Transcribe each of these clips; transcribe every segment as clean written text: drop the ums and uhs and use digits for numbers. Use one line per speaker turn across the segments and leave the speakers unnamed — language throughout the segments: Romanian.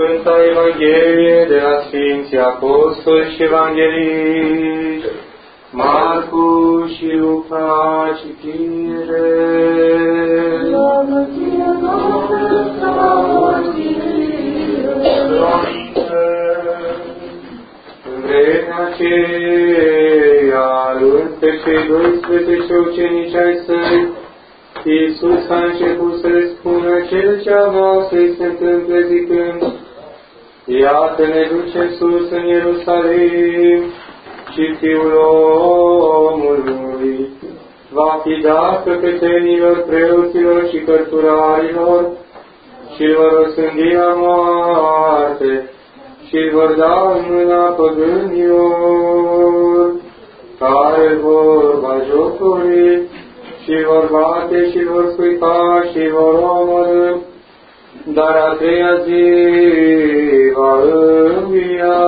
Sfânta Evanghelie de la Sfinții Apostoli și Evangeliști, Marcu și Luca, citire.
Slavă ție, Doamne, slavă
În vremea aceea, luând pe cei 12 ucenici ai săi, Iisus a început să le spună cel ce avea să-i se întâmple zicând: Iată, ne ducem sus în Ierusalim și Fiul omului va fi dat căpetenilor, preoților și cărturarilor și îl vor osândi la moarte și îl vor da în mâna păgânilor, care îl vor batjocori și vor bate și vor scuipa și vor omorî, dar a treia zi va învia.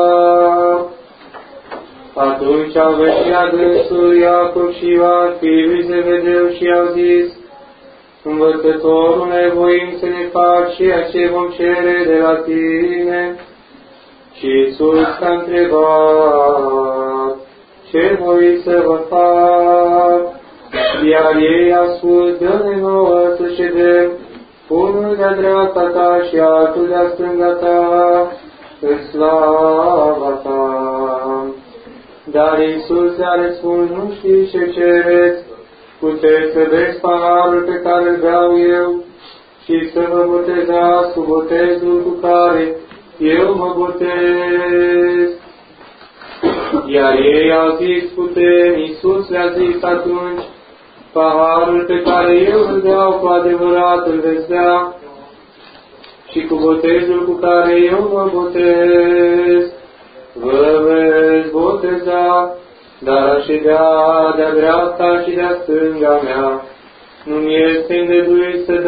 Atunci au venit adânsul Iacov și Ioan, fiii lui Zebedeu, și au zis: Învățătorul, ne voim să ne faci ceea ce vom cere de la tine. Și Iisus a întrebat: Ce voi să vă fac? Iar ei au spus: Dă-ne nouă să ședem, unul de-a dreapta ta și altul de-a stânga ta, în slava ta. Dar Iisus le-a răspuns: Nu știți ce cereți? Puteți să beți paharul pe care îl beau eu și să vă botezați cu botezul cu care eu mă botez. Iar ei au zis: Putem. Iisus le-a zis atunci: Paharul pe care eu îl beau cu adevărat îl veți bea și cu botezul cu care eu mă botez vă veți boteza, dar a ședea de-a dreapta și de-a stânga mea nu-mi este îngăduit să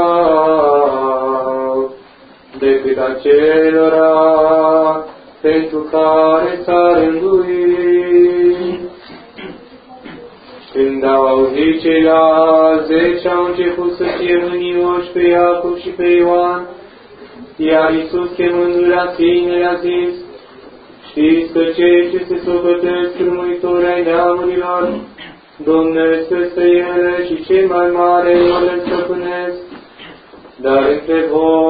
dau decât acelora pentru care s-a rânduit. Când au auzit ceilalți 10, au început să fie mânioși pe Iacov și pe Ioan, iar Iisus, chemându-l la sine, le-a zis: Știți că cei ce se socotesc strămuitori ai neamurilor domnesc peste ele și cei mai mari nu le stăpânesc, dar între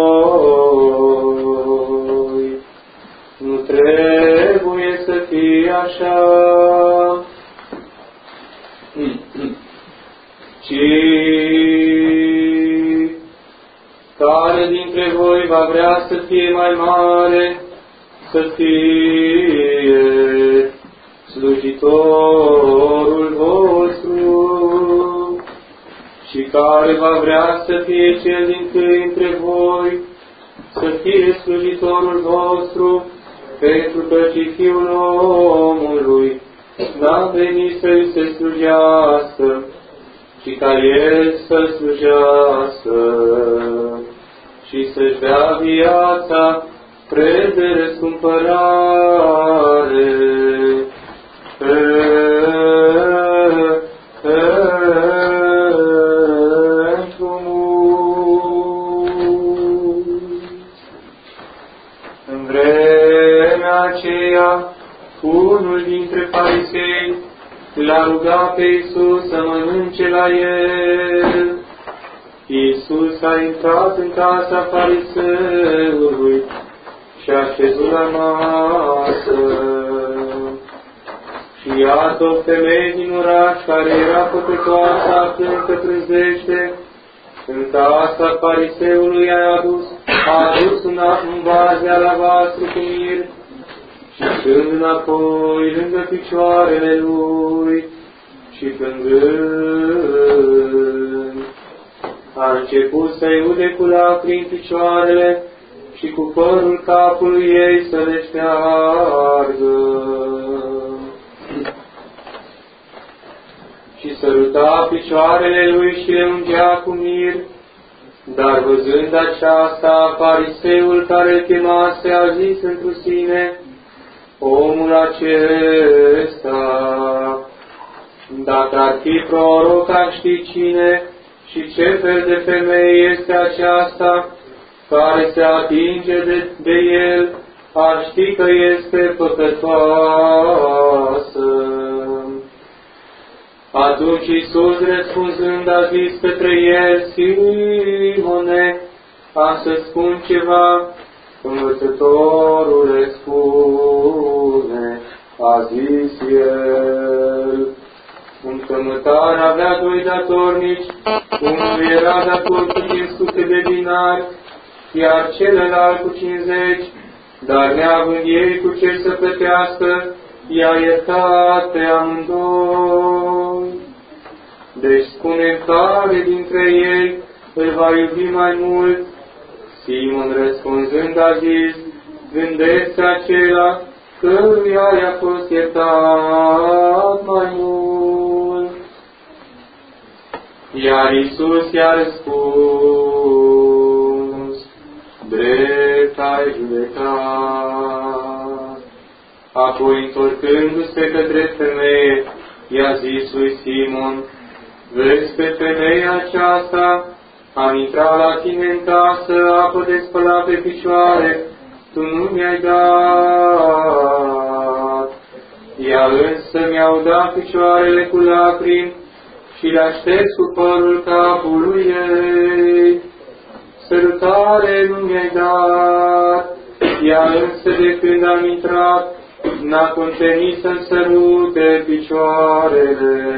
voi nu trebuie să fie așa, ci care dintre voi va vrea să fie mai mare, să fie slujitorul vostru, și care va vrea să fie cel dintâi între voi, să fie slujitorul vostru, pentru că și Fiul omului n-a venit să-i se slujească, ci ca El să slujească și să-și dea viața preț de răscumpărare pentru mulți. În vremea aceea, unul dintre farisei l-a rugat pe Iisus să mănânce la el. Iisus a intrat în casa fariseului și a șezut la masă. Și iată, o femeie din oraș, care era păcătoasă, aflând că prânzește în casa fariseului, a adus un vas de alabastru cu mir și stând înapoi lângă picioarele lui și plângând, a început să-i ude cu lacrimi picioarele și cu părul capului ei să le șteargă. Și săruta picioarele lui și le ungea cu mir. Dar văzând aceasta, fariseul care îl chemase a zis întru sine: Omul acesta, dacă ar fi proroc, ar ști cine și ce fel de femeie este aceasta, care se atinge de el, ar ști că este păcătoasă. Atunci Iisus, răspunzând, a zis către el: Simone, am să spun ceva. Învățătorule, spune, a zis el. Un cămătar avea doi datornici, unul era dator cu 500 de dinari, iar celălalt cu 50, dar neavând ei cu ce să plătească, i-a iertat pe amândoi. Deci spune care dintre ei îl va iubi mai mult? Simon, răspunzând, a zis: gândește acela căruia i-a fost iertat mai mult. Iar Iisus i-a răspuns: drept ai judecat. Apoi, întorcându-se către femeie, i-a zis lui Simon: vezi pe femeia aceasta? Am intrat la tine în casă, apă de spălat pe picioare, tu nu mi-ai dat. Ea însă mi-au dat picioarele cu lacrimi și le-a șters cu părul capului ei. Sărutare nu mi-ai dat. Ea însă, de când am intrat, n-a contenit să-mi sărute picioarele.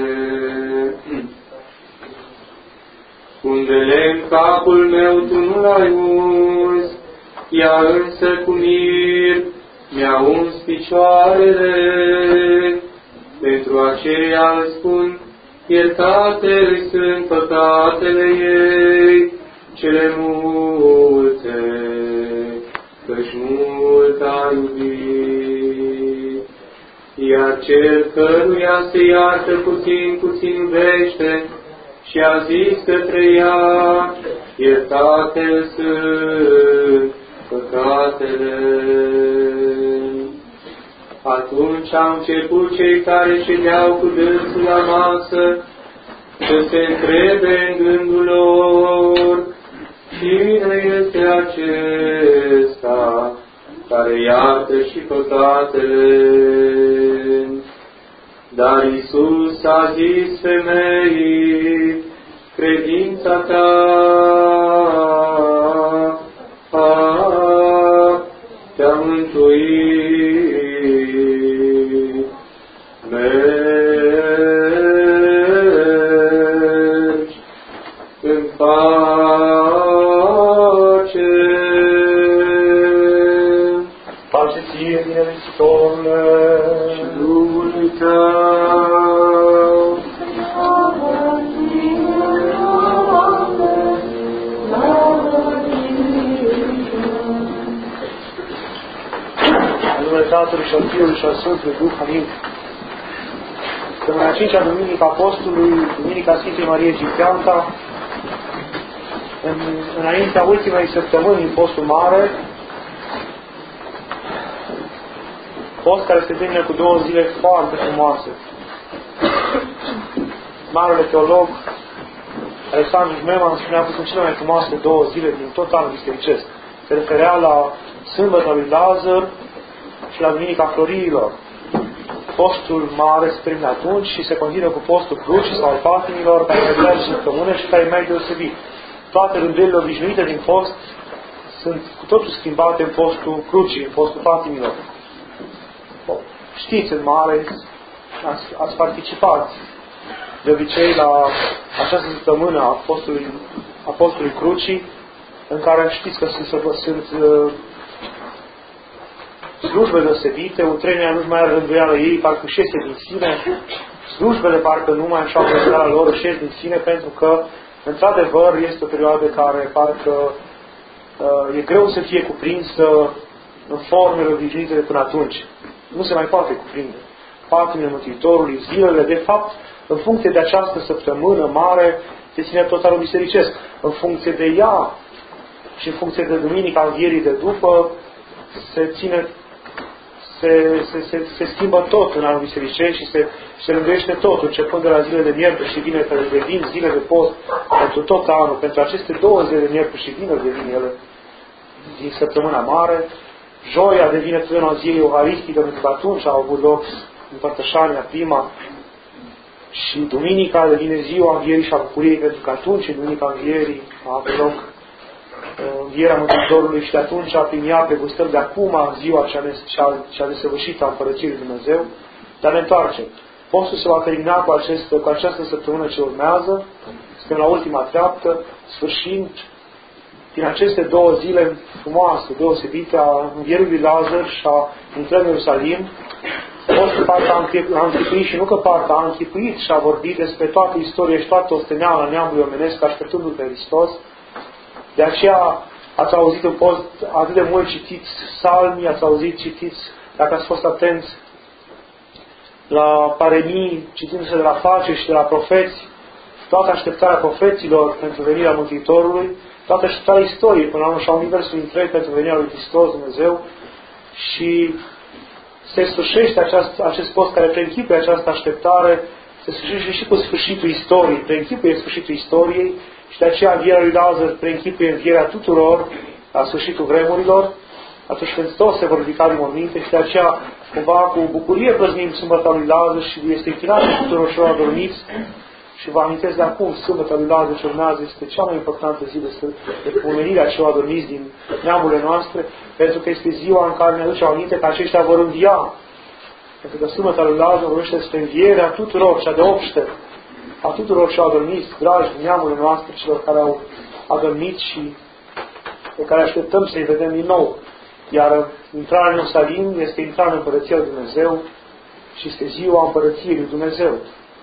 Unde lemn capul meu tu nu l-ai uns, ea însă cu mir mi-a uns picioarele. Pentru aceea îl spun: iertate îi sunt păcatele ei, cele multe, căci mult a iubit. Iar cel căruia se iartă puțin, puțin iubește. Și a zis către ea: iertate sunt păcatele. Atunci au început cei care ședeau cu dânsul la masă să se întrebe în gândul lor: cine este acesta care iartă și păcatele? Dar Iisus a zis femeii: credința ta te-a mântuit. Mergi în pace.
Pace ție, binevestitorule,
și Duhului tău.
în numele Tatălui și al Fiului și al Sfântului Duh, amin. Săptămâna 5-a Duminica Apostolului, Duminica Sfintei Marie Egipteanca, înaintea ultimei săptămâni în postul mare, post care se termină cu 2 zile foarte frumoase. Marele teolog Alexandru Meman spunea că sunt cele mai frumoase 2 zile din tot anul bisericesc. Se referea la Sâmbăta lui Lazar și la Duminica Florilor. Postul mare se termină atunci și se continuă cu postul crucii sau al patimilor, care se durează săptămână și care e mai deosebit. Toate rânduielile obișnuite din post sunt cu totul schimbate în postul crucii, în postul patimilor. Știți, în mare, ați participat de obicei la această săptămână a Apostolului Crucii, în care știți că sunt slujbele deosebite, utrenia nu-și mai are rânduială ei, parcă își iese din sine, slujbele parcă nu mai așa rânduiala lor își ies din sine, pentru că, într-adevăr, este o perioadă care parcă e greu să fie cuprinsă în formele obișnuite de până atunci. Nu se mai poate cuprinde. Patimile Mântuitorului, zilele, de fapt, în funcție de această săptămână mare, se ține tot anul bisericesc. În funcție de ea și în funcție de Duminica Învierii de după, se schimbă tot în anul bisericesc și se rânduiește tot, începând de la zilele de miercuri și vineri, care devin zile de post pentru tot anul. Pentru aceste 2 zile de miercuri și vineri devin ele din săptămâna mare, joia devine plena zilei euharistică, pentru că atunci au avut loc împărtășania prima, și duminica devine ziua învierii și a bucuriei, pentru că atunci, în duminica învierii, a avut loc învierea Mântuitorului și de atunci, prin ea, pe gustăm de acum ziua cea desăvârșită a Împărăției lui Dumnezeu. Dar ne întoarcem. Postul se va termina cu această săptămână ce urmează. Suntem la ultima treaptă, sfârșind din aceste 2 zile frumoase, deosebite, a învierii lui Lazar și a intrării în Ierusalim. Postul parcă a închipuit și nu că parcă a închipuit și a vorbit despre toată istoria și toată osteneala neamului omenesc, așteptându-L pe Hristos. De aceea ați auzit în post atât de mult citiți psalmii, ați auzit citiți, dacă ați fost atenți la paremii, citindu-se de la face și de la profeți, toată așteptarea profeților pentru venirea Mântuitorului, toată așteptarea istoriei, până la urmă și a universului întreg pentru venirea lui Hristos Dumnezeu, și se sfârșește acest post care preînchipuie această așteptare, se sfârșește și cu sfârșitul istoriei, preînchipuie sfârșitul istoriei, și de aceea învierea lui Lazar preînchipuie învierea tuturor la sfârșitul vremurilor, atunci când toți se vor ridica din morminte, și de aceea cumva cu bucurie prăznim sâmbăta lui Lazar și este închinată tuturor celor adormiți. Și vă amintesc de acum, sâmbăta lui Lazar ce urmează este cea mai importantă zi de pomenirea celor adormiți din neamurile noastre, pentru că este ziua în care ne aduce aminte că aceștia vor învia. Pentru că sâmbăta lui Lazar vorbește despre învierea tuturor, cea de obște, a tuturor celor adormiți, dragi din neamurile noastre, celor care au adormit și pe care așteptăm să-i vedem din nou. Iar intrarea în Ierusalim este intrarea în Împărăția lui Dumnezeu și este ziua Împărăției lui Dumnezeu.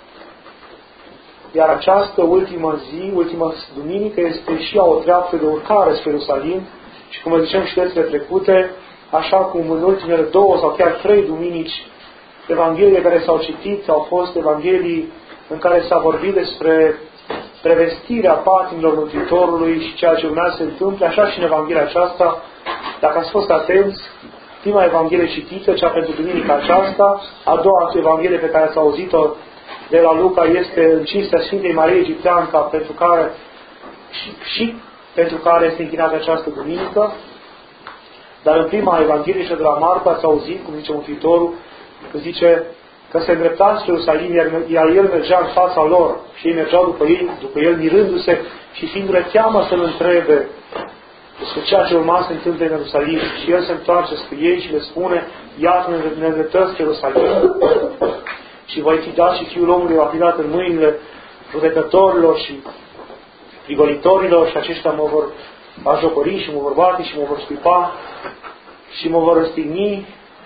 Iar această ultimă zi, ultima duminică, este și ea o treaptă de urcare spre Ierusalim și, cum vă ziceam și dățile trecute, așa cum în ultimele 2 sau chiar 3 duminici, Evangheliile care s-au citit au fost Evanghelii în care s-a vorbit despre prevestirea patimilor Mântuitorului și ceea ce urmează să se întâmple, așa și în Evanghelia aceasta, dacă ați fost atenți, prima Evanghelie citită, cea pentru duminica aceasta, a doua Evanghelie pe care ați auzit-o de la Luca este în cinstea Sfintei Mariei Egipteanca, pentru care și pentru care este închinată această duminică. Dar în prima Evanghelie și de la Marca ați auzit, cum zice Mântuitorul, că zice că se îndrepta spre Ierusalim, iar el mergea în fața lor și ei mergeau după el mirându-se și fiindu-le teamă să-l întrebe despre ceea ce urma să se întâmple în Ierusalim. Și el se întoarce spre ei și le spune: iată, ne îndreptăm spre Ierusalim și voi fi dat și Fiul omului va fi dat în mâinile judecătorilor și prigolitorilor și aceștia mă vor bajocori și mă vor bate și mă vor scuipa și mă vor răstigni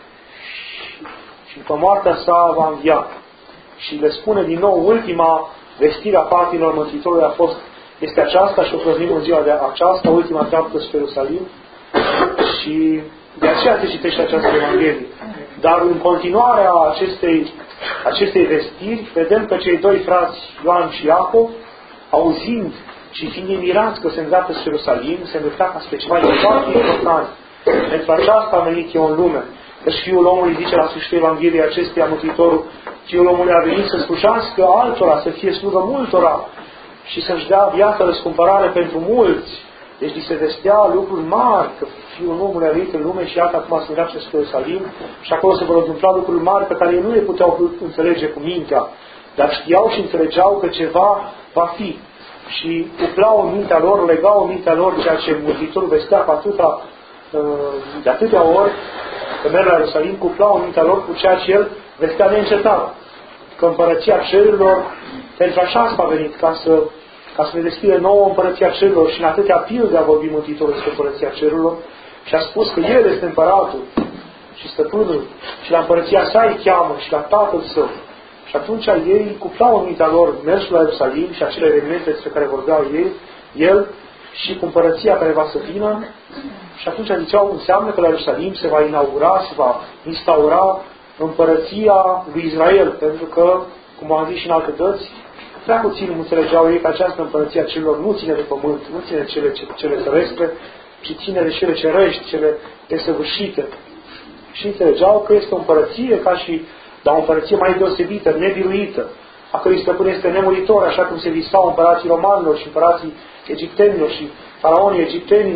și după moartea sa va învia. Și le spune din nou, ultima vestire a patimilor Mântuitorului este aceasta și o prăznim în ziua de aceasta, ultima treaptă spre Ierusalim, și de aceea se citește această Evanghelie. Dar în continuarea acestei vestiri, vedem că cei 2 frați, Ioan și Iacov, auzind și fiind mirați că se îndreaptă spre Ierusalim, se îndrepta ca spre ceva foarte important. Pentru aceasta a venit eu în lume. Deci Fiul omului, zice la sfârșitul Evangheliei acesteia Mântuitorul, Fiul omului a venit să slujească altora, să fie slugă multora și să-și dea viața răscumpărare pentru mulți. Deci li se vestea lucruri mari, că Fiul omului a venit în lume și iată acum se îndreaptă spre Ierusalim și acolo se vor întâmpla lucruri mari pe care ei nu le puteau înțelege cu mintea, dar știau și înțelegeau că ceva va fi. Și cuplau în mintea lor, legau în mintea lor ceea ce Mântuitorul vestea cu de atâtea ori, că merg la Ierusalim, cuplau în mintea lor cu ceea ce el vestea neîncetat. Că Împărăția Cerurilor, pentru așa a venit, ca să ne deschide nouă Împărăția Cerurilor, și în atâtea pilde a vorbit Mântuitorul despre Împărăția Cerurilor și a spus că El este Împăratul și Stăpânul și la Împărăția sa îi cheamă și la Tatăl Său. Și atunci ei cuplau în mintea lor mersul la Ierusalim și acele evenimente despre care vorbeau el și cu Împărăția care va să vină. Și atunci ziceau, înseamnă că la Ierusalim se va inaugura, se va instaura Împărăția lui Israel, pentru că, cum am zis și în alte dăți, prea puțin înțelegeau ei că această Împărăție a celor nu ține de pământ, nu ține de cele terestre, ci ține de cele cerești, cele desăvârșite. Și înțelegeau că este o împărăție dar o împărăție mai deosebită, nebiruită, a cărui stăpân este nemuritor, așa cum se visau împărații romanilor și împărații egiptenilor și faraonii egiptenilor,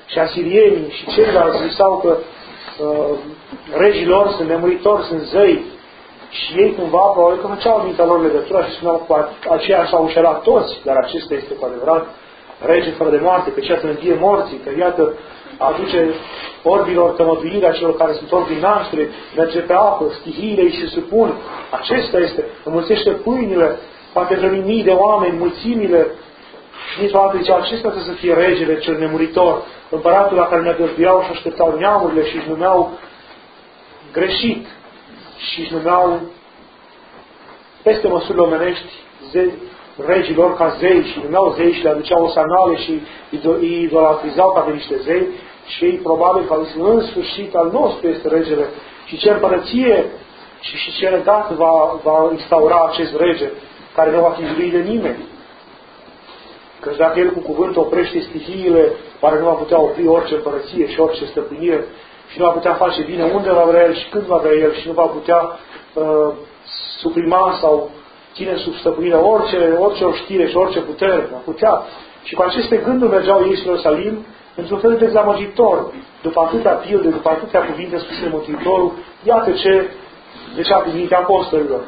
și asirienii și ceilalți zisau că regii lor sunt nemuritori, sunt zei, și ei cumva probabil că făceau mintea lor legătura și spuneau că aceia s-au înșelat toți, dar acesta este cu adevărat rege fără de moarte, că iată învie morții, că iată aduce orbilor tămăduirea celor care sunt orbi naștere, merge pe apă, stihiile îi se supun. Acesta este, înmulțește pâinile, poate hrăni mii de oameni, mulțimile. Și nici o altă zicea, acesta trebuie să fie regele cel nemuritor, împăratul la care ne găzduiau și așteptau neamurile și își numeau greșit și își numeau peste măsurile omenești regilor ca zei și numeau zei și le aduceau osanale și îi idolatrizau ca pe niște zei și ei probabil că au zis, în sfârșit al nostru este regele și ce împărăție și ce regat va instaura acest rege care nu va fi jurit de nimeni. Căci dacă el cu cuvânt oprește stihiile, pare nu va putea opri orice împărăție și orice stăpânire și nu va putea face bine unde va vrea el și când va vrea el și nu va putea suprima sau ține sub stăpânire orice oștire și orice putere. Va putea. Și cu aceste gânduri mergeau ei spre Ierusalim într-un fel de dezamăgitor. După atâtea pilde, după atâtea cuvinte spuse de Mântuitorul, iată ce zicea prin mintea apostolilor.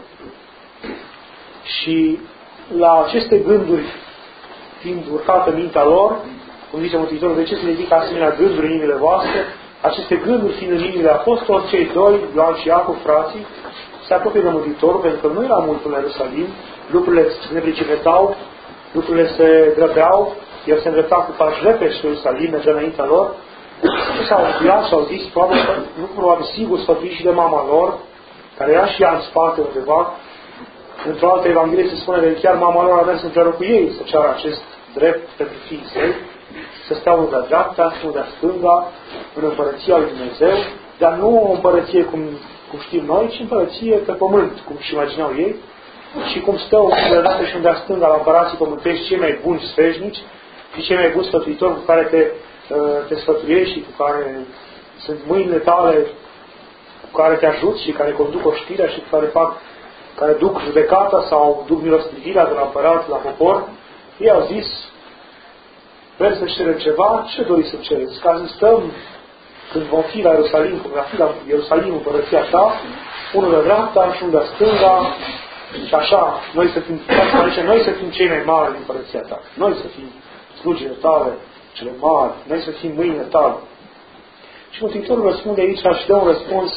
Și la aceste gânduri fiind urcată mintea lor, cum zice Mântuitorul, de ce se ridică asemenea gânduri în inimile voastre? Aceste gânduri fiind în inimile apostolilor, cei doi, Ioan și Iacov, frații, se apropie de Mântuitorul, pentru că nu era mult până la Ierusalim, lucrurile se neprecipitau, lucrurile se grăbeau, el se îndrepta cu pași repede spre Ierusalim, mergea înaintea lor, și s-au înfiat și au zis, probabil sigur sfătuit și de mama lor, care era și ea în spate undeva. Într-o altă Evanghelie se spune că chiar mama lor a mers împreună cu ei să ceară acest drept pentru fiii săi, să stea unul de-a dreapta, unul de-a stânga, în împărăția lui Dumnezeu, dar nu o împărăție cum știm noi, ci împărăție pe pământ, cum și imaginau ei, și cum stă unul de-a dreapta și unul de-a stânga la împărații pământești cei mai buni sfeșnici și cei mai buni sfătuitori cu care te sfătuiești și cu care sunt mâinile tale, cu care te ajut și care conduc oștirea și cu care duc judecata sau duc milostivirea de la împărat, la popor. Ei au zis, vreți să cerem ceva? Ce doriți să cereți? Ca să stăm, când vom fi la Ierusalim, cum va fi la Ierusalim împărăția ta, unul de dreapta și unul de stânga, și așa, noi să fim cei mai mari din împărăția ta. Noi să fim slugile tale, cele mari, noi să fim mâinile tale. Și Mântuitorul răspunde aici și dă un răspuns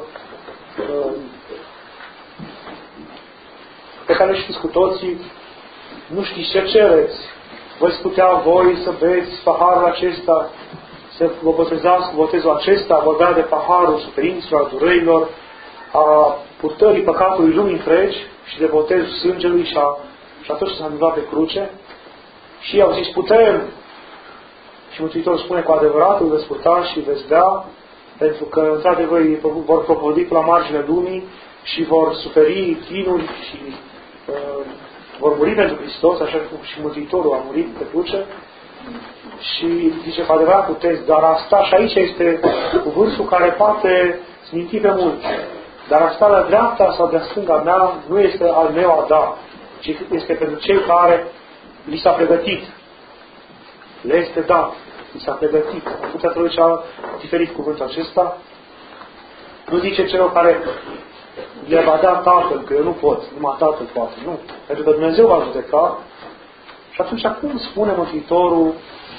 pe care îl știți cu toții, nu știți ce cereți. Voi putea voi să beți paharul acesta, să vă botezați cu botezul acesta, vă bea de paharul suferinților, a durerilor, a purtării păcatului lumii întregi și de botezul sângelui și a tot ce s-a întâmplat pe cruce. Și ei au zis, putem. Și Mântuitorul spune, cu adevărat îl veți putea și veți bea, pentru că, într-adevăr, ei vor propădi la marginea lumii și vor suferi chinuri și vor muri pentru Hristos, așa cum și Mântuitorul a murit pe cruce. Și zice, cu adevărat puteți, dar asta, și aici este cuvântul care poate sminti pe mulți. Dar asta la dreapta sau de-a stânga mea nu este al meu a da, ci este pentru cei care li s-a pregătit. Le este dat, li s-a pregătit. Am putea traduce diferit cuvântul acesta. Nu zice celor care le va da Tatăl, că eu nu pot, numai Tatăl poate. Nu. Pentru că Dumnezeu va judeca. Și atunci cum spune Mântuitorul,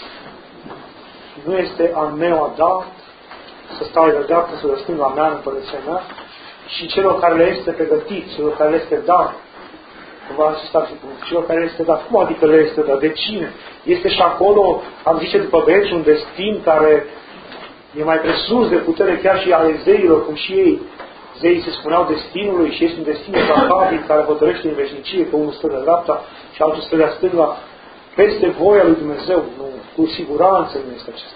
nu este al meu a da, să stau de dreapta, să răspund la mea în împărăția mea, și celor care le este pregătit, celor care le este dat. Cumva acesta și celor care le este dat. Cum adică le este dat? De cine? Este și acolo, am zice după veci, un destin care e mai presus de putere chiar și ale zeilor, cum și ei. Zeii se spuneau destinului și este un destin capabil care hotărăște în veșnicie că unul stă de dreapta și altul stă de stânga peste voia lui Dumnezeu. Nu, cu siguranță nu este acesta.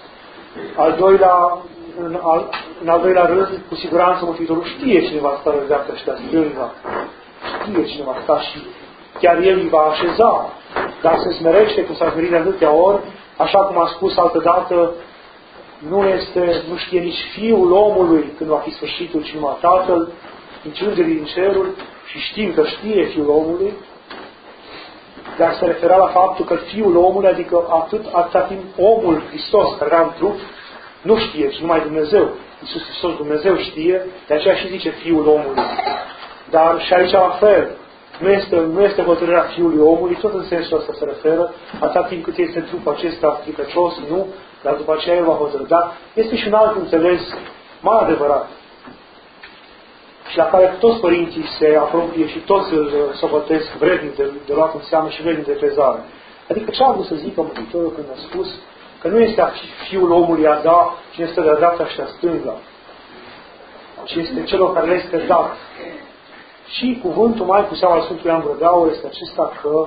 În al doilea rând, cu siguranță Mântuitorul știe cine va sta de dreapta și de stânga. Știe cine va sta și chiar El îi va așeza. Dar se smerește, cum s-a smerit de atâtea ori, așa cum a spus altădată, nu știe nici Fiul omului când va fi sfârșitul, ci numai Tatăl, nici îngerii din cerul, și știm că știe Fiul omului. dar se referea la faptul că Fiul omului, adică atâta timp omul Hristos, care era în trup, nu știe, ci numai Dumnezeu. Iisus Hristos, Dumnezeu știe, de aceea și zice Fiul omului. Dar și aici la fel, nu este hotărârea Fiului omului, tot în sensul ăsta se referă, atâta timp cât este trupul acesta stricăcios, nu, dar după aceea El va hotărâ. Dar este și un alt înțeles mai adevărat, și la care toți părinții se apropie și toți îl socotesc vrednic de luat în seamă și vrednic de crezare. Adică ce a vrut să zică Mântuitorul când a spus că nu este Fiul omului a da cine stă de-a dreapta și de-a stânga, ci este celor care le este dat. Și cuvântul mai cu seama al Sfântului Ioan Gură de Aur este acesta că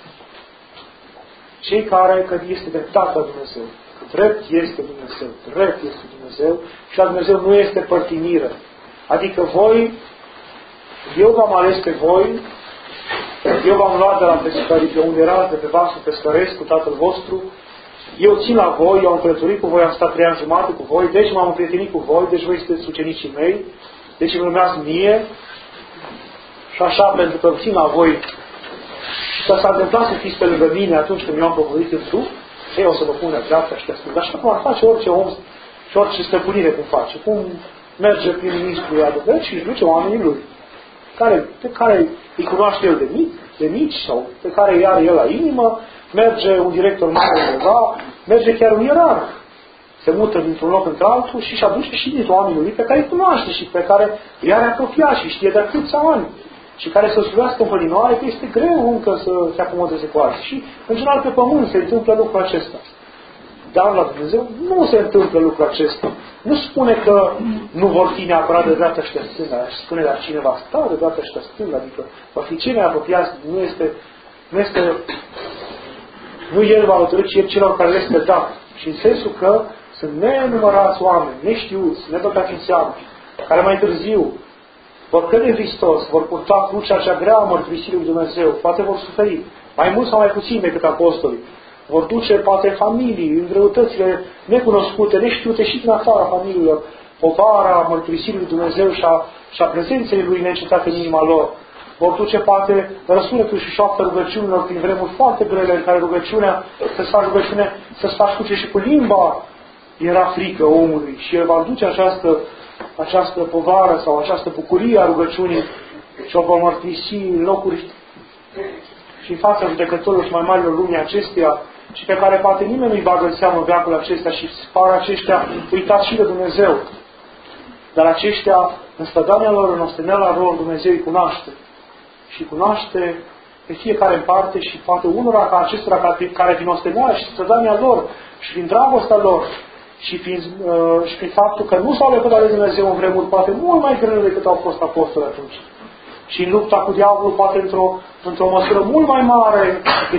cei care, că este dreptatea Dumnezeu, că drept este Dumnezeu, drept este Dumnezeu și la Dumnezeu nu este părtinire. Adică voi, eu v-am ales pe voi, eu v-am luat de la pescării, pe unde erați, de pe vasul pescăresc cu Tatăl vostru, eu țin la voi, eu am călătorit cu voi, am stat 3 ani jumate cu voi, deci m-am împrietenit cu voi, deci voi sunteți ucenicii mei, deci îmi urmeați mie, și așa, pentru că țin la voi, că s-a întâmplat să fiți pe lângă mine atunci când eu am propovăduit în trup, ei o să vă pun la dreapta și pe stânga. Așa cum ar face orice om și orice stăpânire cum face. Cum merge prim-ministrul adevărat și își duce oamenii lui, pe care îi cunoaște el de mici sau pe care îi are el la inimă, merge un director mare undeva, merge chiar un ierarh. Se mută dintr-un loc într-altul și își aduce și din oamenii lui pe care îi cunoaște și pe care îi are apropiat și știe de câțiva ani. Și care să slujească în pălinoare, că este greu încă să se acomodeze cu alții. Și, în general, pe pământ se întâmplă lucrul acesta. Dar la Dumnezeu nu se întâmplă lucrul acesta. Nu spune că nu vor fi neapărat de dreapta și de stânga. Spune, dar cine va sta de dreapta și de stânga, adică va fi cine apropiat, nu el va hotărî, ci celor care le este dat. Și în sensul că sunt nenumărați oameni, neștiuți, nebăgați în seamă, care mai târziu vor crede în Hristos, vor purta crucea cea grea a mărturisirii lui Dumnezeu, poate vor suferi, mai mult sau mai puțin decât apostolii. Vor duce poate familii, în greutățile necunoscute, neștiute și din afara familiilor, povara mărturisirii lui Dumnezeu și a prezenței lui neîncetate în inima lor. Vor duce poate răsunetul și șoaptă rugăciunilor prin vremuri foarte grele în care rugăciunea, să-ți faci cruce și cu limba era frică omului și el va duce această povară sau această bucurie a rugăciunii și o va mărturisi în locuri și în fața judecătorilor și mai marilor lumii acesteia și pe care poate nimeni nu-i bagă în seamă veacul acesta și par aceștia uitați și de Dumnezeu. Dar aceștia, în stădania lor, în osteneala lor, Dumnezeu îi cunoaște. Și cunoaște pe fiecare în parte și poate unora ca acestora care prin osteneala și stădania lor și prin dragostea lor și prin faptul că nu s-au lepădat de Dumnezeu în vremuri poate mult mai grele decât au fost apostoli atunci. Și în lupta cu diavolul poate într-o măsură mult mai mare de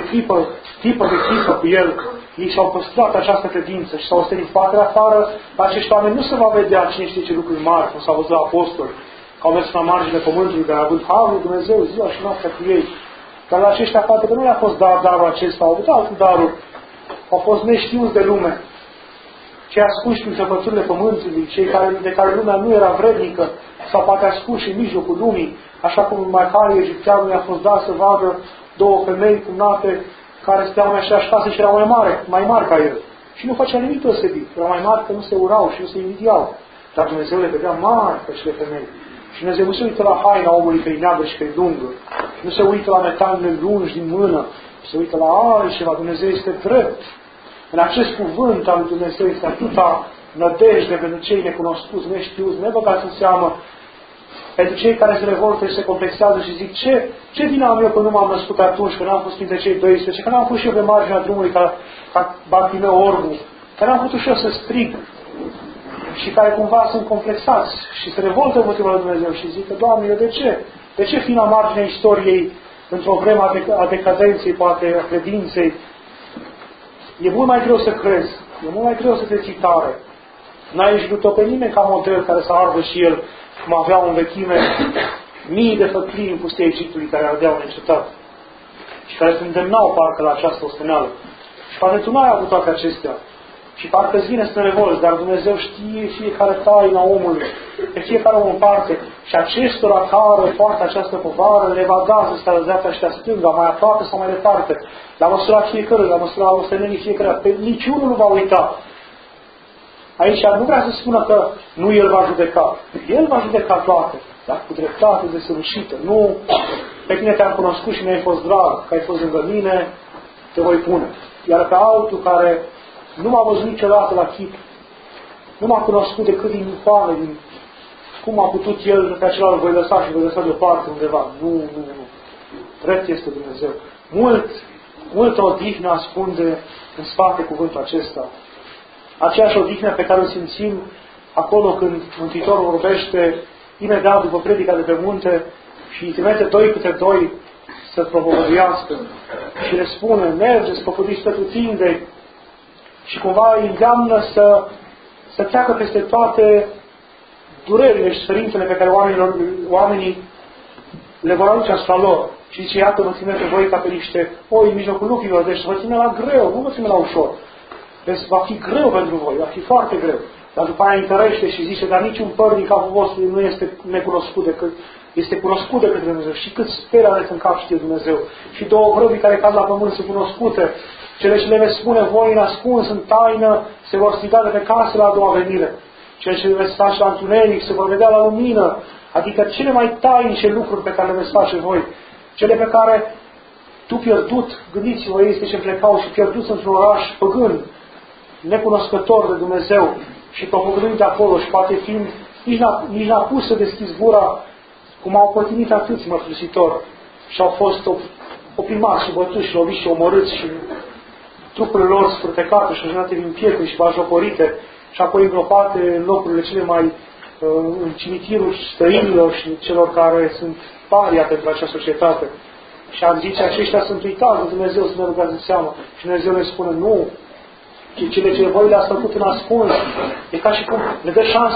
clipă cu el, ei și-au păstrat această credință și s-au ostenit poate afară, la acești oameni nu se va vedea cine știe ce lucruri mari, cum s-au văzut la apostoli, că au mers la marginea pământului, dar au avut harul Dumnezeu ziua și noaptea cu ei. Dar la aceștia poate că nu le-a fost darul acesta, au avut altul darul, au fost neștiuți de lume. Cei ascuși prin săpăturile pământului, cei de care lumea nu era vrednică, sau poate ascuși în mijlocul lumii, așa cum în Macarie egipteanului a fost dat să vadă 2 femei cumnate care steau în aceeași casă și erau mai mari ca el. Și nu făcea nimic deosebit. Erau mai mari că nu se urau și nu se invidiau. Dar Dumnezeu le vedea mari pe acele femei. Și Dumnezeu nu se uită la haina omului că e neagră și că e lungă. Nu se uită la metalele lungi din mână. Se uită la altceva. Dumnezeu este drept. În acest cuvânt al lui Dumnezeu este atâta nădejde pentru cei necunoscuți, neștiuți, nebăgați în seamă, pentru cei care se revoltă și se complexează și zic ce vină am eu că nu m-am născut atunci, că n-am fost printre cei 12, că n-am fost și eu pe marginea drumului ca Bartimeu orbul, că n-am putut și eu să strig și care cumva sunt complexați și se revoltă împotriva lui Dumnezeu și zic că, Doamne, eu de ce? De ce fi la marginea istoriei într-o vreme a decadenței, poate a credinței? E mult mai greu să crezi, e mult mai greu să te ții tare. N-ai ieșit-o pe nimeni ca model care să ardă și el, cum aveau în vechime mii de făclii în pustia Egiptului care ardeau neîncetat și care se îndemnau parcă la această osteneală. Și poate tu n-ai avut toate acestea. Și parcă îți vine să te revolți, dar Dumnezeu știe fiecare taina omului, pe fiecare om în parte. Și acestora care poartă această povară le va da să stea dreapta și stea stânga, mai aproape sau mai departe, la măsura fiecare, la măsura ostenelii fiecare. Pe niciunul nu va uita. Aici nu vrea să spună că nu El va judeca. El va judeca toate, dar cu dreptate desăvârșită. Nu, pe tine te-am cunoscut și mi-ai fost drag, că ai fost lângă mine, te voi pune. Iar pe altul care nu m-a văzut niciodată la chip, nu m-a cunoscut decât din foame, din cum a putut El, pe acela îl voi lăsa și voi lăsa deoparte undeva. Nu. Drept este Dumnezeu. Multă odihnă ascunde în spate cuvântul acesta. Aceeași odihnă pe care o simțim acolo când Mântuitorul vorbește imediat după predica de pe munte și îi trimite 2 câte 2 să propovăduiască și le spune, mergeți, propovăduiți pretutindeni, și cumva îi îndeamnă să treacă peste toate durerile și suferințele pe care oamenii le vor aduce asupra lor. Și zice, iată, vă ține pe voi ca pe niște oi în mijlocul lupilor, deci vă ține la greu, nu vă ține la ușor. Deci va fi greu pentru voi, va fi foarte greu. Dar după aia întărește și zice, dar niciun păr din capul vostru nu este necunoscut decât, este cunoscut decât Dumnezeu. Și cât speri aveți în cap știe Dumnezeu. Și 2 vrăbii care cad la pământ sunt cunoscute. Cele ce le veți spune voi în ascuns, în taină, se vor striga de pe casă la a doua venire. Cele ce le veți face la întuneric, se vor vedea la lumină. Adică cele mai tainice lucruri pe care le veți face voi. Cele pe care tu pierdut, gândiți-vă, ei este ce plecau și pierduți într-un oraș păgân, necunoscător de Dumnezeu și propovăduind de acolo și poate fiind, nici n-a pus să deschizi gura, cum au pătimit atâți mărturisitori și au fost oprimați și bătuți și loviți și omorâți și trupurile lor sfârtecate și ajunate din pietre și bajocorite și apoi îngropate în locurile cele mai în cimitirul străinilor și celor care sunt paria pentru acea societate. Și am zice, aceștia sunt uitați de Dumnezeu să ne rugați în seamă. Și Dumnezeu ne spune, nu, cele ce voi le-ați făcut în ascuns, e ca și cum le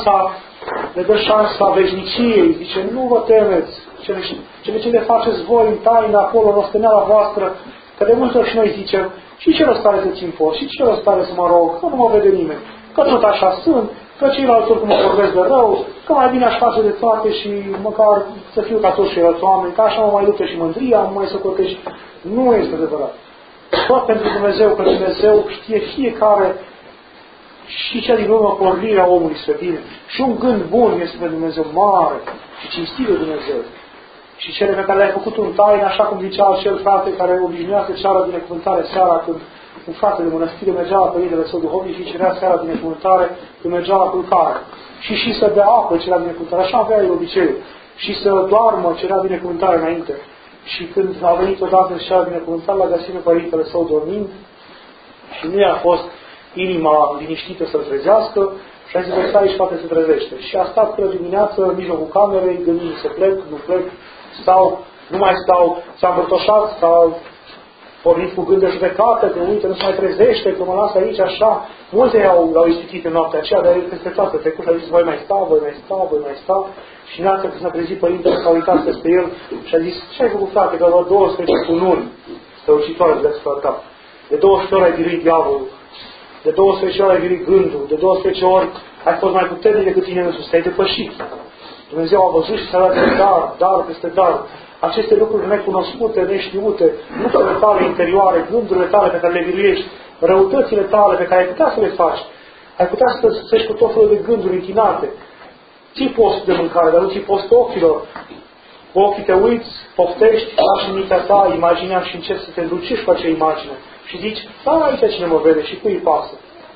dă șansa veșniciei. Zice, nu vă temeți, cele ce le faceți voi în taină acolo, în osteneala voastră, că de multe ori și noi zicem, și ce rost are să țin post, și ce rost are să mă rog, că nu mă vede nimeni, că tot așa sunt, că ceilalți oricum mă vorbesc de rău, că mai bine aș face de toate și măcar să fiu ca toți ceilalți oameni, că așa mă mai luptă și mândria, mă mai socotești. Nu este adevărat. Tot pentru Dumnezeu, că Dumnezeu știe fiecare și cea din urmă pornirea omului spre bine. Și un gând bun este pe Dumnezeu mare și cinstit de Dumnezeu. Și cele pe care le-ai făcut în taină, așa cum zicea acel frate care obișnuia să ceară binecuvântare seara când un frate de mănăstire mergea la părintele său duhovnic și cerea seara binecuvântare când mergea la culcare. Și să bea apă cerea binecuvântare. Așa avea el obiceiul. Și să doarmă cerea binecuvântare înainte. Și când a venit odată și a binecuvântat, l-a găsit pe părintele său dormind și nu i-a fost inima liniștită să-l trezească și a zis, vă stai și poate se trezește. Și a stat până dimineață în mijlocul camerei, gândind să plec, nu plec, stau, nu mai stau, s-a învârtoșat, s-a pornit cu gând de judecată, că uite, nu se mai trezește, că mă las aici, așa. Mulți l-au ispitit în noaptea aceea, dar el peste toată trecut și a zis, voi mai sta. Și în altă când s-a trezit părintele, s-a uitat peste el și a zis, ce ai făcut, frate, că vreo 12 cununi străucitoare de asupra ta. De 12 ori ai biruit diavolul, de 12 ori ai biruit gândul, de 12 ori ai fost mai puternic decât tine însuți, te-ai depășit. Dumnezeu a văzut și s-a dat dar peste dar. Aceste lucruri necunoscute, neștiute, lucrurile tale interioare, gândurile tale pe care le biruiești, răutățile tale pe care ai putea să le faci, ai putea să te susești cu tot felul de gânduri închinate. Ții post de mâncare, dar nu ții post ochilor. Cu ochii te uiți, poftești, lași în mintea ta imaginea și încerci să te înducești cu acea imagine. Și zici, aici cine mă vede și cui îi pasă.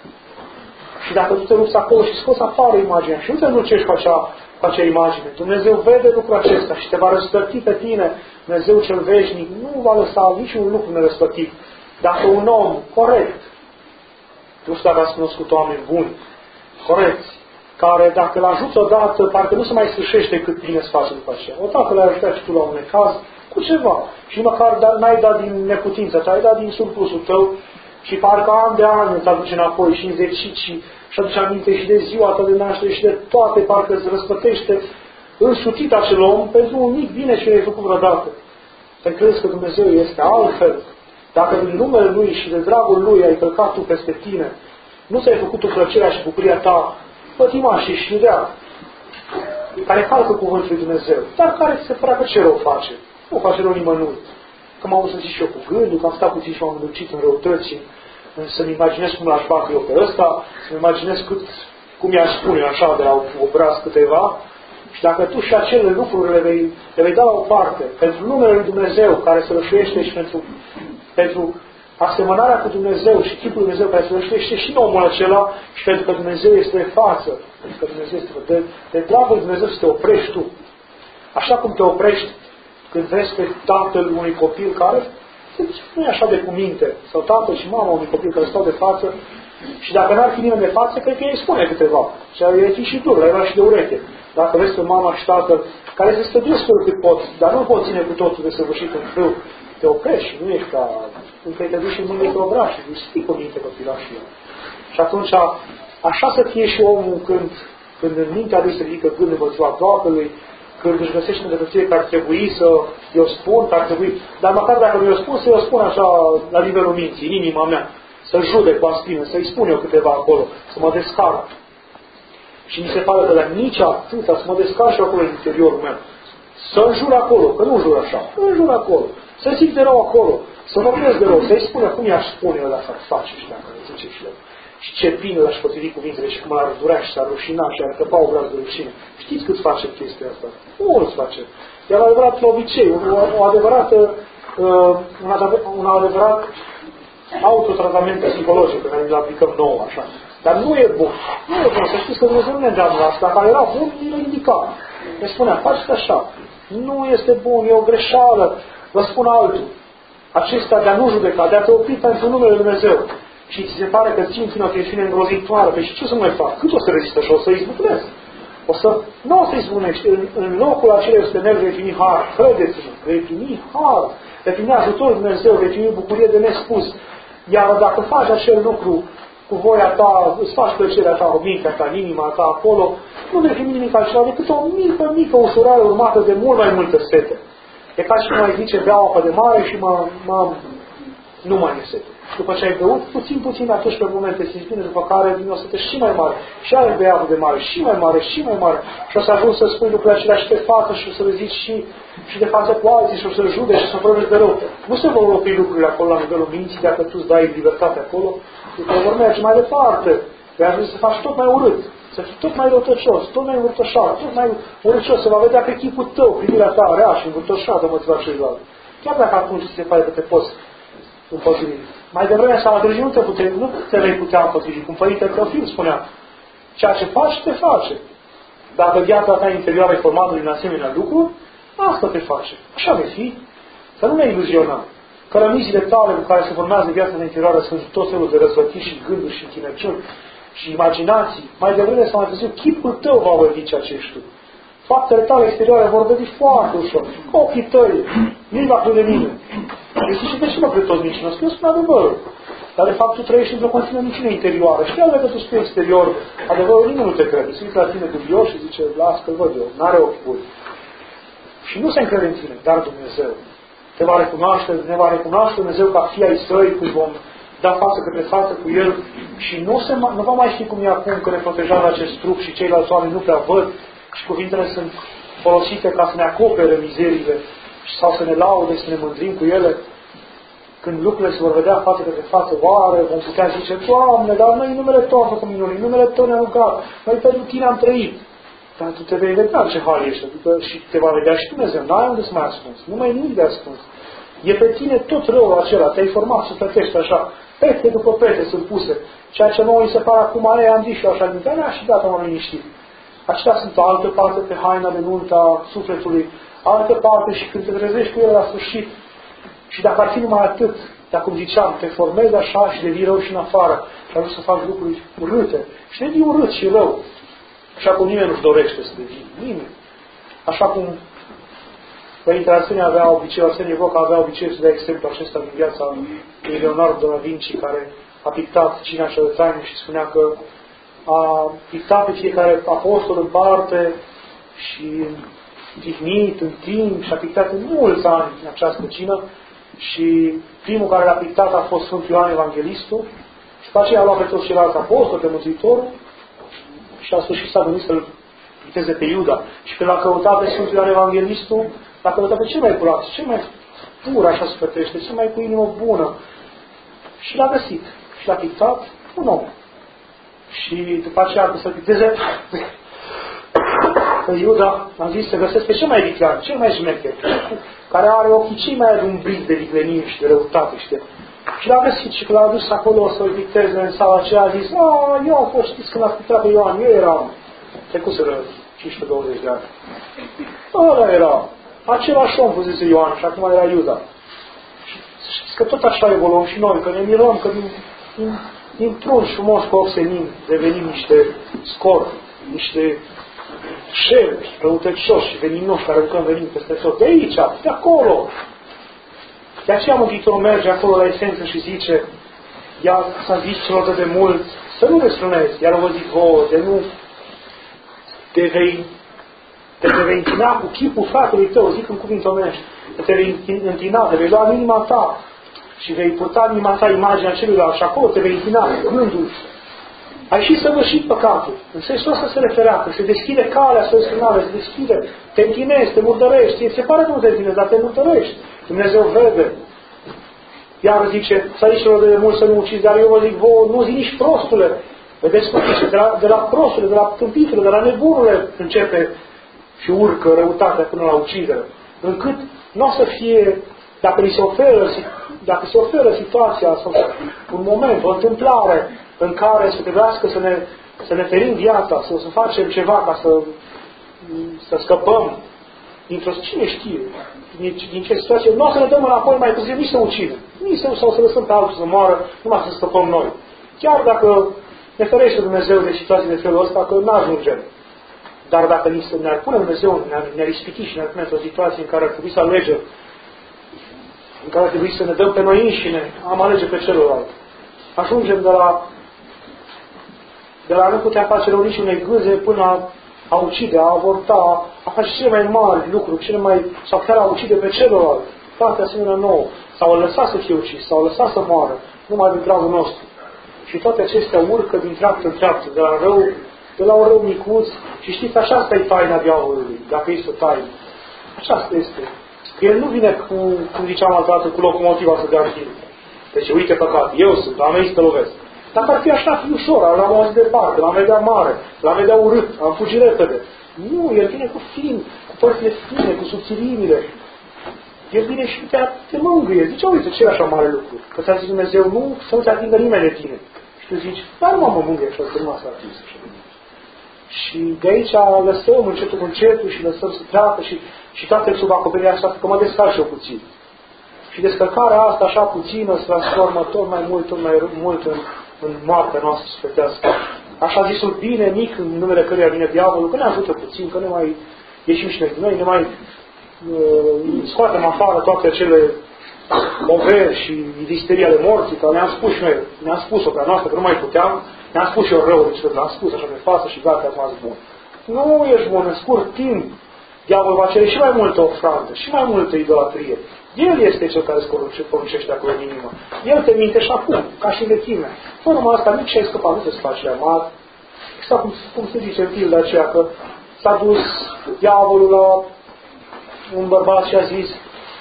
Și dacă tu te lupți acolo și scoți afară imaginea și nu te înducești cu acea imagine, Dumnezeu vede lucrul acesta și te va răsplăti pe tine. Dumnezeu cel veșnic nu va lăsa niciun lucru nerăsplătit. Dacă un om corect, nu știu dacă ați cunoscut oameni buni, corecți, care dacă l-ajuți odată, parcă nu se mai sfârșește cât bine să face după aceea. Odată l-ai ajutat și tu la un necaz, cu ceva. Și măcar n-ai dat din neputință, te-ai dat din surplusul tău și parcă an de an îți aduce înapoi și înzecit și aduce aminte și de ziua ta de naștere și de toate, parcă îți răspătește însutit acel om pentru un mic bine ce ai făcut vreodată. Te crezi că Dumnezeu este altfel? Dacă din numele Lui și de dragul Lui ai călcat tu peste tine, Nu ți-ai făcut tu plăcerea și bucuria ta pătimașii și rea, care calcă cuvântul lui Dumnezeu, dar care se părea că ce rău face? Nu face rău nimănui. Că m-am uzit și eu cu gândul, că am stat puțin și m-am îndulcit în răutăți, să-mi imaginez cum l-aș bate eu pe ăsta, să-mi imaginez cum i-aș spune așa de la obraz câteva, și dacă tu și acele lucruri le vei da la o parte, pentru numele lui Dumnezeu care se rășuiește și pentru asemănarea cu Dumnezeu și chipul lui Dumnezeu care se rășuiește și în omul acela, și pentru că Dumnezeu este în față, pentru că Dumnezeu este de dragul lui Dumnezeu să te oprești tu. Așa cum te oprești când vezi pe tatăl unui copil care nu e așa de cuminte, sau tatăl și mama unui copil care stau de față, și dacă n-ar fi nimeni de față, cred că ei spune câteva. Și ar fi și dur, la era și de ureche. Dacă vezi pe mama și tatăl care se stăduiesc cât pot, dar nu pot ține cu totul de săvârșit în frâu, te oprești, nu ești ca încă te duci în mâine pe obraș și îi spui cu minte copilașul ăla. Și atunci, așa să fie și omul când în mintea lui se ridică gândul văzua Tatălui, când își găsește îndreptățire că ar trebui să i-o spun, că ar trebui, dar măcar dacă nu i-o spun, să i-o spun așa la nivelul minții, în inima mea, să judec cu aspină, să-i spun eu câteva acolo, să mă descarc. Și mi se pare că nici atâta, să mă descarc și acolo în interiorul meu. Să înjur acolo, că nu înjur așa, înjur acolo. Să simt de rău acolo, să vorbesc de rău, să-i spune cum i-aș spune ăla să face și dacă îi zice și eu. Și ce bine l-aș potrivi cuvintele și cum l-ar durea și s-ar rușina și ar căpa obraz de rușine. Știți cât face chestia asta? Mulți face. E un adevărat obicei, un adevărat autotratament psihologic pe care îl aplicăm nouă așa. Dar nu e bun. Nu e bun. Să știți că Dumnezeu nu ne îndeamnă asta. Dacă era bun, îl indica. Ne spunea, faceți așa. Nu este bun, e o greșeală. Vă spun altul. Acesta de a nu judeca, de a te opri pentru numele Lui Dumnezeu. Și ți se pare că țin o tensiune îngrozitoare. Păi și ce să mai fac? Cât o să rezistă și o să izbucnesc? Nu o să izbucnești. În locul acela este merg, vei primi har. Credeți-mă, vei primi har. Vei primi ajutorul Lui Dumnezeu, vei primi bucurie de nespus. Iar dacă faci acel lucru cu voia ta, îți faci plăcerea ta, o mintea ta, inima ta acolo, nu vei primi nimic altceva decât o mică ușurare urmată de mult mai multă sete. E ca și cum ai zice, beau apă de mare și nu mai e sete. După ce ai băut, puțin, atunci pe momente simți bine, după care vine o sete și mai mare. Și ai bea apă de mare, și mai mare, și mai mare. Și o să ajungi să spui lucrurile acelea și pe față și o să le zici și de față cu alții și o să judeci și să vorbești de rău. Nu se vor opri lucrurile acolo la nivelul minții dacă tu îți dai libertate acolo, că vor merge mai departe. Vei ajunge să faci tot mai urât, să fii tot mai răutăcios, tot mai învârtoșat, tot mai urâcios, să va vedea pe chipul tău, privirea ta rea și învârtoșată motiva celuilalt. Chiar dacă atunci se pare că te poți împotrivi. Mai devreme sau mai târziu nu te vei putea împotrivi. Cum Părintele Teofil spunea, ceea ce faci, te face. Dacă viața ta interioară e formată din asemenea lucruri, asta te face. Așa vei fi. Să nu ne iluzionăm. Cărămizile tale cu care se formează viața interioară sunt tot felul de răzvătiri și gânduri și închinăciuni și imaginații. Mai devreme sau mai târziu, chipul tău va vorbi ceea ce ești tu. Faptele tale exterioare vor vorbi foarte ușor. Ochii tăi, nu-i va crede nimeni. Și zice, de ce mă cred toți mincinos? Că eu spun adevărul. Dar de fapt tu trăiești într-o continuă minciună interioară. Și chiar dacă tu spui exterior, adevărul nimeni nu te crede. Se uită la tine dubios și zice, las că-l văd eu, n-are ochi buni. Și nu se încrede în tine, dar Dumnezeu te va recunoaște, ne va recunoaște Dumnezeu ca fii ai săi, când vom da față către față cu El și nu va mai ști cum e acum că ne protejează acest trup și ceilalți oameni nu prea văd și cuvintele sunt folosite ca să ne acopere mizeriile sau să ne laude, să ne mândrim cu ele. Când lucrurile se vor vedea față către față, oare vom putea zice, Doamne, dar noi în numele Tău am făcut minuni, în numele Tău ne-am rugat, noi pentru Tine am trăit. Dar tu te vei vedea ce hal ești, adică și te va vedea și Dumnezeu, n-ai unde să mai ascunzi, nu mai e nimic de ascuns. E pe tine tot răul acela, te-ai format sufletești așa, pete după pete sunt puse, ceea ce nouă îi se pare acum, am zis și eu așa, din tine și gata, m-am liniștit. Aceștia sunt o altă parte pe haina de nuntă a sufletului, altă parte și când te trezești cu el la sfârșit. Și dacă ar fi numai atât, dar cum ziceam, te formezi așa și devii rău și în afară și ajungi să faci lucruri urâte și devii urât și rău. Așa cum nimeni nu-și dorește să devii. Nimeni. Așa cum Părintele Arsenie avea obiceiul, Arsenie Voca avea obiceiul să dea exemplu acesta din viața lui Leonardo da Vinci, care a pictat Cina Cetățeanului și spunea că a pictat pe fiecare apostol în parte și tihnit în timp și a pictat în mulți ani în această cină și primul care l-a pictat a fost Sfântul Ioan Evanghelistul după aceea a luat pe toți ceilalți apostoli, pe Mântuitorul și a sfârșit s-a gândit să-l viteze pe Iuda. Și când l-a căutat pe Sfântul Ioan Evanghelistul, l-a căutat pe cel mai curat, cel mai pur, așa sufletește, cel mai cu inimă bună. Și l-a găsit. Și l-a pictat un om. Și după aceea, să viteze pe Iuda, am zis să găsesc pe cel mai viclean, cel mai șmecher, care are ochii cei mai adumbriți de viclenie și de răutate, știi? Și l-a găsit și când l-a adus acolo să-l viteze în sala aceea, a zis, eu am fost, știți, când l-a pictat pe Ioan, eu eram, trecuseră 15-20 de ani. Ăla era, același om, fusese Ioan, și acum era Iuda. Și știți că tot așa evoluăm și noi, că ne mirăm, că din prunci frumos cu ochi senin devenim niște scorpi, niște șerpi, răutăcioși și veninoși care aruncăm venin peste tot. De aici, de acolo. De aceea Mântuitorul merge acolo la esență și zice, iar s-a zis celor de mult, să nu răstrunezi, iar vă zic vouă, de nu te vei închina cu chipul fratelui tău, zic în cuvinte omenești, te vei închina, te vei lua în inima ta și vei purta în inima ta imaginea celuilalt și acolo te vei închina gândul. Ai și săvârșit păcatul. În sensul ăsta se referea, că se deschide calea sfârșită, se deschide, te închinezi, te murdărești, se pare că nu te închinezi, dar te murdărești. Dumnezeu vede. Iar zice, să aici celor de mult să nu ucizi, dar eu vă zic vouă, nu zi nici prostule. Vedeți cum zice, de la prostule, de la tâmpitule, de la nebunule începe și urcă răutatea până la ucidere. Încât nu o să fie, dacă se oferă situația sau un moment, o întâmplare în care să trebuiască să ne ferim viața, să facem ceva ca să scăpăm dintr-o, cine știe, din ce situație, nu o să ne dăm înapoi mai târziu, nici să ucidem, nici sau să lăsăm pe altul să moară, numai să scăpăm noi. Chiar dacă ne ferește Dumnezeu de situații de felul ăsta, că nu ajungem. Dar dacă ne-ar pune Dumnezeu, ne-ar ispiti și ne-ar pune într-o situație în care ar trebui să alegem, în care ar trebui să ne dăm pe noi înșine, am alege pe celălalt. Ajungem de la nu putea face rău niciunei gâze până a ucide, a avorta, a face cele mai mari lucruri, sau chiar a ucide pe celălalt, toate asemenea nouă, sau a lăsat să fie ucis, sau a lăsat să moară, numai din dragul nostru. Și toate acestea urcă din treaptă în treaptă, de la un rău micuț. Și știți, așa e taina diavolului, dacă este o taină. Aceasta este. El nu vine cu, cum ziceam altă dată, cu locomotiva să dea în timp. Deci, uite păcat, eu sunt, am venit să lovesc. Dacă ar fi așa, fi ușor, l-am auzit departe, l-am vedea mare, l-am vedea urât, am fugit repede. Nu, el vine cu cu părțile fine, cu subțilimile. El vine și te mângâie. Zice, uite, ce e așa mare lucru? Că ți-a zis Dumnezeu, nu, să nu te atingă nimeni de tine. Și tu zici, dar nu mă mângâie și o să rămas artist. Și de aici lăsăm încetul cu încetul și lăsăm să treacă și toate sub acoperirea asta, că mă descarc și eu puțin. Și descărcarea asta așa puțină se transformă tot mai mult în moartea noastră sufletească. Așa zisul bine mic în numele căruia vine diavolul, că ne ajută puțin, că ne mai ieșim și noi, ne mai scoatem afară toate acele poveri și disterii ale morții, că ne-am spus și noi, ne-am spus-o pe a noastră, că nu mai puteam, ne-am spus și eu rău, deci l-am spus așa pe față și gata, acum ați bun. Nu ești bun, în scurt timp, diavolul va cere și mai multă ofrandă, și mai multă idolatrie. El este cel care îți poruncește acolo în inimă. El te minte și acum, ca și vechime. Fără asta, nici ai scăpat, nu te-ți faci reamat. Exact cum se zice în pilda aceea, că s-a dus diavolul la un bărbat și a zis,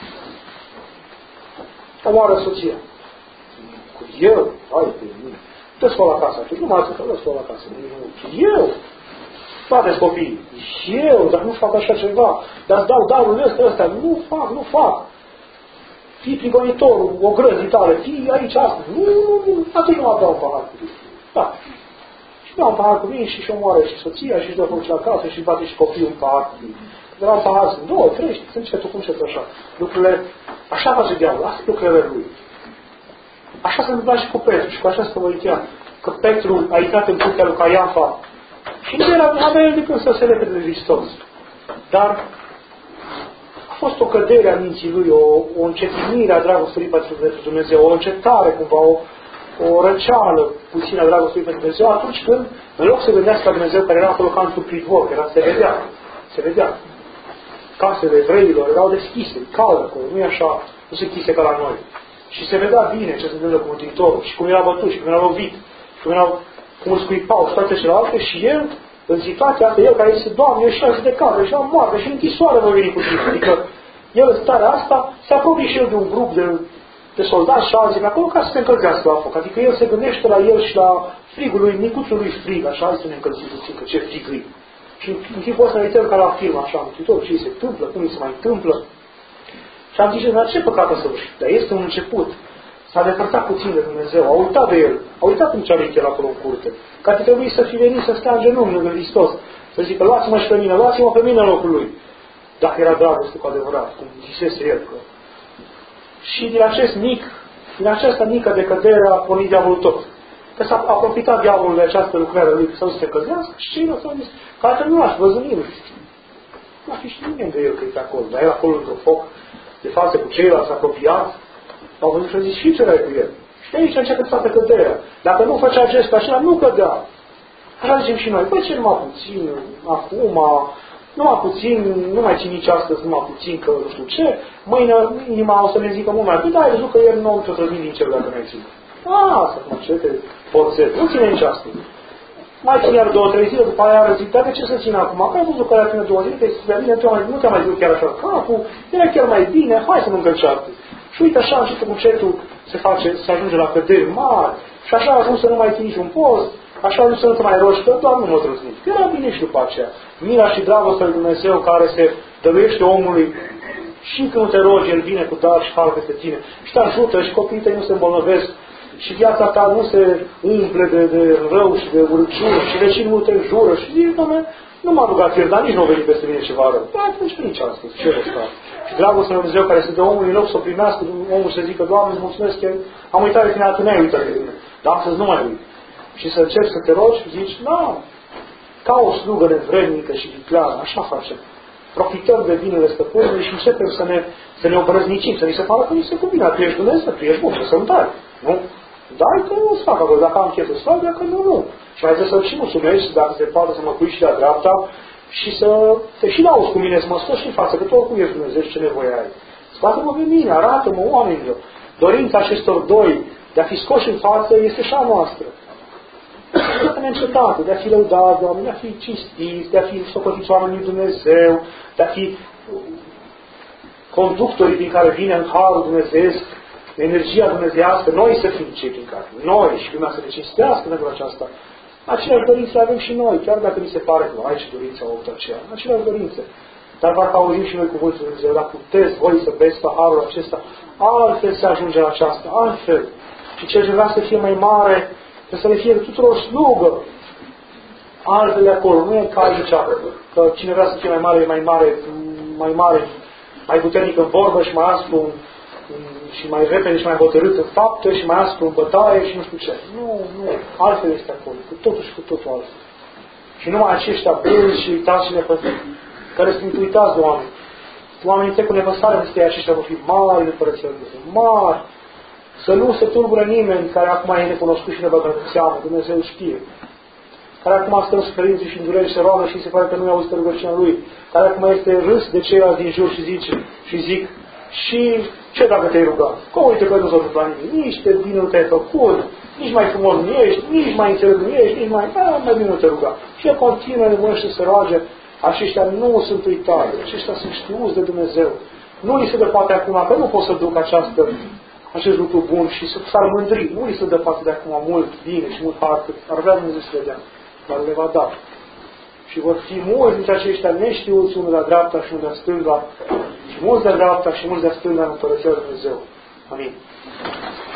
omoară soția. Cu eu? Hai pe mine. Dă-ți la casă. Nu m-a zis că dă-ți la casă. Eu? Toate copiii. Eu? Dar nu fac așa ceva. Dar dau darul ăsta. Nu fac. Fii prigonitorul, o grăzi tale. Fii aici asta. Nu. Atunci nu mă dau un pahar cu tine. Da. Și dau un pahar cu mine și omoară și soția și își dă foc la casă și bate și copilul un pahar cu tine. De la un pahar sunt 2, 3, sunt încetul cum încetul așa. Lucrurile, așa face diavolul, astea sunt lucrurile lui. Așa se întâmpla și cu Petru și cu această măritea. Că Petru a intrat în curtea lui Caiafa și nu avea el decât să se lepede de Hristos. Dar a fost o cădere a minții lui, o încetinire a dragostei pentru Dumnezeu, o încetare cumva, o răceală puțină a dragostei pentru Dumnezeu, atunci când, în loc să gândească la Dumnezeu care era acolo ca într-un pridvor, era, se vedea. Casele evreilor erau deschise, cald acolo, nu e așa, nu se închise ca la noi. Și se vedea bine ce se întâmplă cu Mântuitorul și cum era bătut și cum era lovit și cum îl scuipau și toate celelalte și el, în situația asta, el care zice, Doamne, eu și la judecată, și la moarte, și în închisoare voi veni cu tine. Adică el în starea asta se apropie și el de un grup de soldați și alții acolo ca să se încălzească la foc. Adică el se gândește la el și la frigul lui, micuțul lui frig, așa, hai să ne încălzim puțin, că ce frig e. Și în timpul ăsta ne uităm ca la film, așa, Mântuitorul, ce îi se întâmplă, cum îi se mai întâmplă. Și am zis, dar ce păcat a săvârșit? Dar este un început. S-a depărtat puțin de Dumnezeu, a uitat de el, a uitat cum ce-a venit el acolo în curte. Că ar trebui să fi venit să stea în genunchi lângă Hristos, să zică, luați-mă și pe mine, luați-mă pe mine în locul lui. Dacă era dragoste cu adevărat, cum zisese el. Că... Și din această mică decădere a pornit diavolul tot. Că s-a profitat diavolul de această lucrare lui, să se căzească și ceilalți au zis, că altfel nu l-aș văzut nimeni. Nu a fi și nimeni de el că e acolo, dar el acolo într-un foc, de față cu ceilalți apropiat, au văzut și au zis, și ce erai cu el? Și aici începe toată căderea. Dacă nu făcea gestul acela, nu cădea. Așa zicem și noi, băi, ce numai puțin, acum, numai puțin, nu mai țin nici astăzi, numai puțin, că nu știu ce, mâine inima o să ne zică mult mai bine, dar ai văzut că el nu te-o trăzit din cer dacă n-ai ținut. Asta, cum ce te forțezi, nu ține nici astăzi. Mai ține iar 2-3 zile, după aia zic, dar de ce să țin acum? Că ai văzut că la tine 2 zile, că e bine, nu te-a mai zis chiar așa capul, era chiar mai bine, hai să nu încălcească. Și uite așa, încetul cu încetul se ajunge la căderi mari, și așa ajung să nu mai ții niciun post, așa ajung să nu te mai rogi, că doar nu mă trăznit. Era bine și după aceea. Mila și dragostea lui Dumnezeu care se dăruiește omului și când nu te rogi, El vine cu dar și har peste tine. Și te ajută și copiii tăi nu se îmbolnăvesc și viața ta nu se umple de rău și de urăciune și vecinul nu te jură și zici, Doamne, nu m-a rugat el, dar nici nu a venit peste mine ceva rău. Da, atunci nici astăzi. Ce ăsta? Și dragostea lui Dumnezeu care se dă omului în loc să o primească, omul să zică, Doamne, îți mulțumesc că am uitat de tine, tu n-ai uitat de tine. Dar astăzi nu mai uit. Și să începi să te rogi și zici, da, ca o slugă nevrednică și vicleană, așa facem. Profităm de binele stăpânului și începem să ne obrăznicim, să ni se pară că ni se cuvine. Tu ești Dumnezeu, tu ești bun, să nu dai. Nu? Dai că nu o să fac acolo. Dacă am chef să fac, dacă nu. Și mai trebuie să și mulțumești, dacă se poate să mă pui și de-a dreapta și să te și lauzi cu mine, să mă scoți și în față, că tu oricum ești Dumnezeu și ce nevoie ai. Scoate-mă pe mine, arată-mă oamenilor. Dorința acestor doi de a fi scoși în față este și a noastră. Este neîncetată, de a fi lăudați, Doamne, de a fi cinstiți, de a fi socotiți oamenii lui Dumnezeu, de a fi conductorii prin care vine în Harul Dumnezeesc, energia dumnezeiască, noi să fim cei prin care, noi și lumea să ne cinstească pentru aceasta. Aceleași dorințe avem și noi, chiar dacă mi se pare că ai ce dorințe au avut aceea, aceleași dorințe. Dar parcă auzim și noi cuvântul lui Dumnezeu, dacă puteți voi să beți paharul acesta, altfel se ajunge la aceasta, altfel. Și cel ce vrea să fie mai mare, trebuie să le fie tuturor slugă. Altfel de acolo, nu e ca aici, că cine vrea să fie mai mare, e mai mare, mai puternic în vorbă și mai aspru și mai repede și mai hotărât în fapte și mai aspru în bătaie și nu știu ce. Nu, altfel este acolo, cu totul și cu totul altfel. Și numai aceștia buni și uitați și nepăsători, care sunt uitați de oameni. Oamenii cu nevăsare despre aceștia vor fi mari de Împărăția Lui Dumnezeu, mari. Să nu se tulbure nimeni care acum e necunoscut și ne băgă în seamă, Dumnezeu știe. Care acum stă în suferință și în durere și se roagă și se pare că nu-i auzită rugăciunea lui. Care acum este râs de ceilalți din jur și zic, și ce dacă te-ai rugat? Că uite că nu s-a întâmplat nimic, nici pe bine nu te-ai făcut, nici mai frumos nu ești, nici mai înțeleg nu ești, nici mai bine nu te ruga. Și el continuă nemânește să se roage. Aceștia nu sunt uitați, aceștia sunt știuți de Dumnezeu. Nu li se dă poate acum, că nu pot să duc acest lucru bun și s-ar mândri. Nu li se dă poate de acum mult bine și mult har, cât ar vrea Dumnezeu să le dea, dar le va da. Și vor fi mulți dintre aceștia neștiuți, unul de-a dreapta și unul de-a stânga, și mulți de-a dreapta și mulți de-a stânga în Împărăția Lui Dumnezeu. Amin.